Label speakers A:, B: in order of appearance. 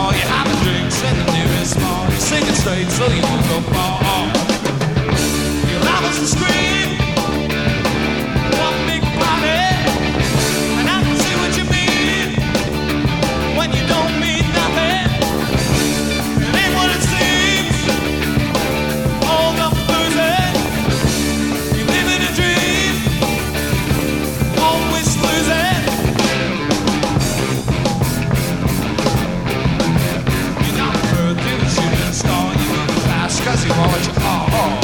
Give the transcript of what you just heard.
A: bar, you have a drinks in the nearest bar. You sing it straight so you won't go far. Your lovers will scream, one big party, and I can see what you mean when you don't mean nothing. It ain't what it seems. All the losing, you live in a dream, always losing. You're not a bird, you're a shooting star. You in class 'cause you are what you are.